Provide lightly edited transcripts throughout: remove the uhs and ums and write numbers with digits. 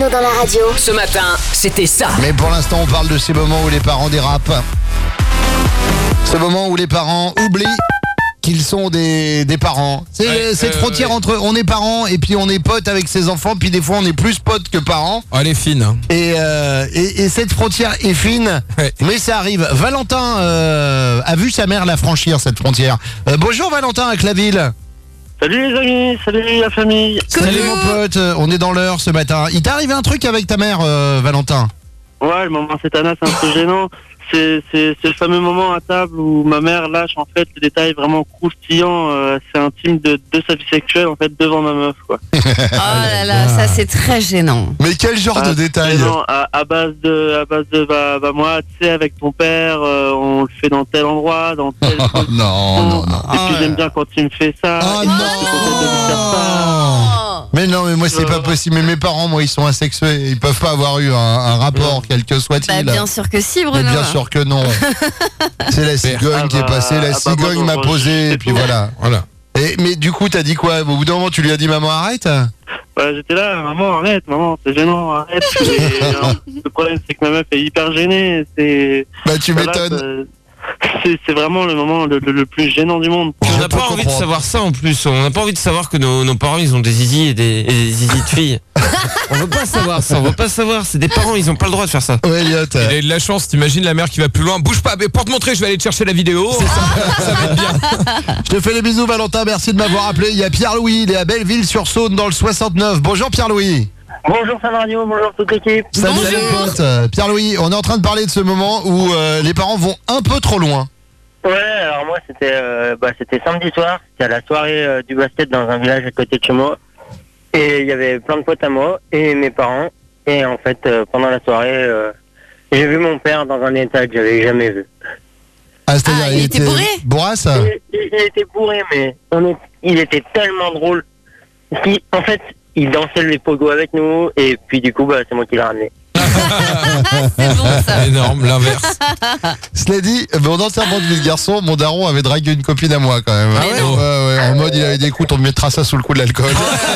Bruno dans la radio. Ce matin, c'était ça. Mais pour l'instant, on parle de ces moments où les parents dérapent. Ce moment où les parents oublient qu'ils sont des parents. C'est cette frontière entre on est parents et puis on est potes avec ses enfants, puis des fois on est plus potes que parents. Oh, elle est fine. Hein. Et cette frontière est fine, mais ça arrive. Valentin a vu sa mère la franchir, cette frontière. Bonjour Valentin à Claville. Salut les amis, salut la famille. Salut mon pote, on est dans l'heure ce matin. Il t'est arrivé un truc avec ta mère, Valentin? Ouais, le moment c'est un peu gênant. C'est le fameux moment à table où ma mère lâche en fait les détails vraiment croustillants, c'est intime de sa vie sexuelle en fait devant ma meuf quoi. Oh là là, ça c'est très gênant. Mais quel genre de détails? À base de bah moi tu sais avec ton père on le fait dans tel endroit, dans tel non. Et puis j'aime bien quand tu me fais ça. Oh et non. je suis content de lui faire ça. Mais non, mais moi c'est pas possible. Mais mes parents, moi, ils sont asexués. Ils peuvent pas avoir eu un rapport, quel que soit-il. Bah, bien sûr que si, Mais Bruno. bien sûr que non. C'est la cigogne qui est passée. La cigogne m'a posé, et puis voilà. Mais du coup, t'as dit quoi? Au bout d'un moment, tu lui as dit maman arrête? Bah, j'étais là, maman arrête, maman c'est gênant, arrête. Le problème c'est que ma meuf est hyper gênée. Bah tu Voilà, m'étonnes. c'est vraiment le moment le plus gênant du monde. On n'a pas envie de savoir ça en plus. On n'a pas envie de savoir que nos parents ils ont des zizi et des zizi de filles. On veut pas savoir ça, on veut pas savoir. C'est des parents, ils ont pas le droit de faire ça. Ouais, Elliot. Il a eu de la chance, t'imagines la mère qui va plus loin. Bouge pas, mais pour te montrer, je vais aller te chercher la vidéo. Ça va être bien. Je te fais les bisous Valentin, merci de m'avoir appelé. Il y a Pierre-Louis, il est à Belleville-sur-Saône dans le 69. Bonjour Pierre-Louis. Bonjour Fun Radio, bonjour toute l'équipe. Salut pote. Pierre-Louis, on est en train de parler de ce moment où les parents vont un peu trop loin. Ouais, alors moi c'était samedi soir, c'était à la soirée du basket dans un village à côté de chez moi. Et il y avait plein de potes à moi et mes parents. Et en fait, pendant la soirée, j'ai vu mon père dans un état que j'avais jamais vu. Ah, c'est-à-dire il était bourré? Bourrasse? Il était bourré, mais il était tellement drôle. En fait, il dansait les pogos avec nous et puis du coup, c'est moi qui l'ai ramené. C'est bon ça. Énorme, l'inverse. Cela dit, mon ancien de garçon, mon daron avait dragué une copine à moi quand même. Mais non. Ouais, en mode il avait dit écoute, on mettra ça sous le coup de l'alcool.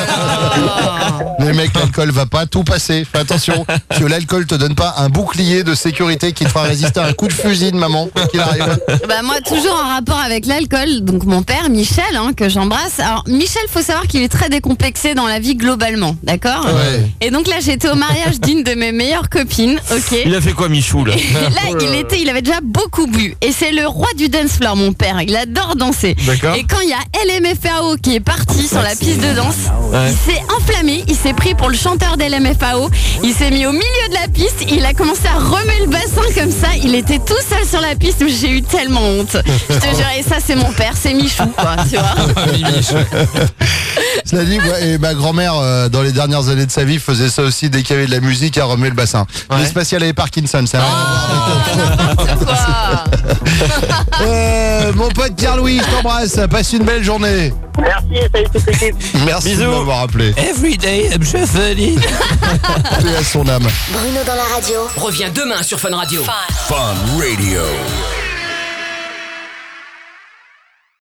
Les mecs, l'alcool va pas tout passer. Fais attention, que l'alcool te donne pas un bouclier de sécurité qui te fera résister à un coup de fusil de maman, quoi qu'il arrive. Bah moi toujours en rapport avec l'alcool. Donc mon père Michel que j'embrasse. Alors Michel, faut savoir qu'il est très décomplexé dans la vie globalement, d'accord? Ouais. Et donc là j'étais au mariage d'une de mes meilleures copines, ok. Il a fait quoi Michou là? Là il avait déjà beaucoup bu et c'est le roi du dance floor mon père. Il adore danser. D'accord. Et quand il y a LMFAO qui est parti sur la piste de danse, il s'est enflammé, il s'est pris pour le chanteur d'LMFAO, il s'est mis au milieu de la piste, il a commencé à remuer le bassin comme ça, il était tout seul sur la piste, j'ai eu tellement honte. Je te jure, et ça c'est mon père, c'est Michou quoi, tu vois. Cela dit, et ma grand-mère, dans les dernières années de sa vie, faisait ça aussi dès qu'il y avait de la musique à remuer le bassin. Les spatiales et Parkinson, ça N'importe quoi. Mon pote Pierre-Louis, je t'embrasse, passe une belle journée. Merci, salut toute l'équipe. Merci Bisous. de m'avoir appelé. Everyday I'm shuffling. Paix à son âme. Bruno dans la radio. Reviens demain sur Fun Radio. Fun Radio.